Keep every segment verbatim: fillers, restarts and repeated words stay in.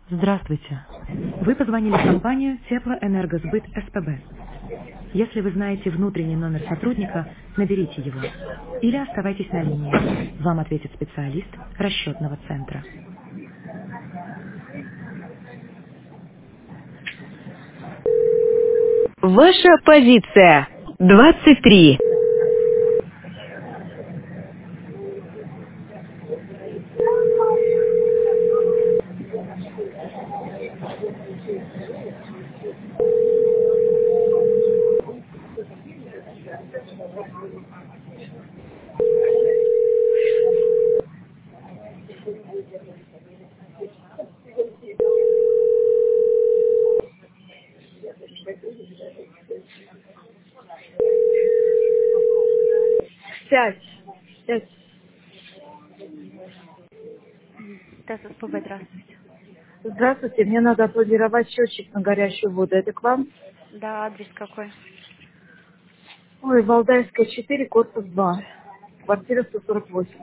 Здравствуйте. Вы позвонили в компанию Теплоэнергосбыт СПБ. Если вы знаете внутренний номер сотрудника, наберите его. Или оставайтесь на линии. Вам ответит специалист расчетного центра. Ваша позиция. двадцать три. Пять. Пять. ТЭС СПБ, здравствуйте. Здравствуйте, мне надо опломбировать счетчик на горячую воду. Это к вам? Да, адрес какой? Ой, Валдайская, четыре, корпус два. Квартира сто сорок восемь.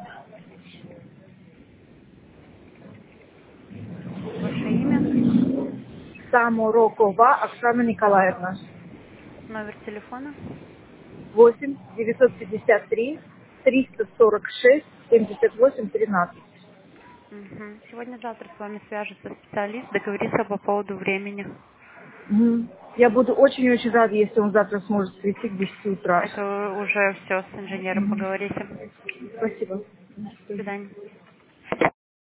Ваше имя? Самурокова Оксана Николаевна. Номер телефона? восемь девятьсот пятьдесят три триста сорок шесть семьдесят восемь тринадцать. Угу. Сегодня-завтра с вами свяжется специалист, договориться по поводу времени. Мгм. Я буду очень-очень рада, если он завтра сможет прийти к десяти утра. Это уже все с инженером Мгм. поговорите. Спасибо. До свидания.